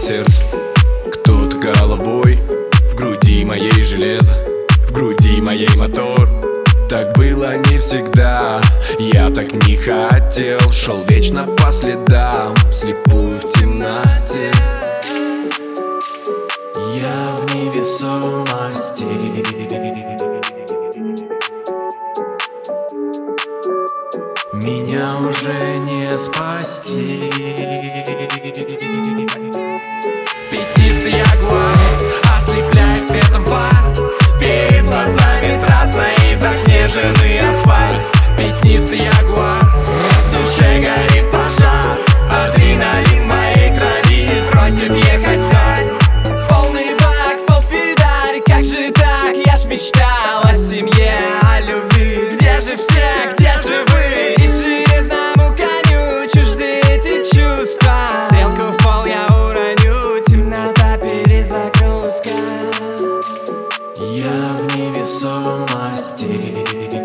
сердце, кто-то головой. В груди моей железо, в груди моей мотор. Так было не всегда, я так не хотел. Шел вечно по следам, слепую в темноте. Я в невесомости. Меня уже не спасти. Пятнистый ягуар ослепляет светом фар. Перед глазами трасса и заснеженный асфальт. Пятнистый ягуар, в душе горит пожар. Адреналин в моей крови просит ехать вдаль. Полный бак, полпедаль, как же так? Я ж мечтал о семье, о любви. Где же все, где же вы? И железному коню чужды эти чувства. Стрелку в пол я уроню, темнота, перезагрузка. Я в невесомости.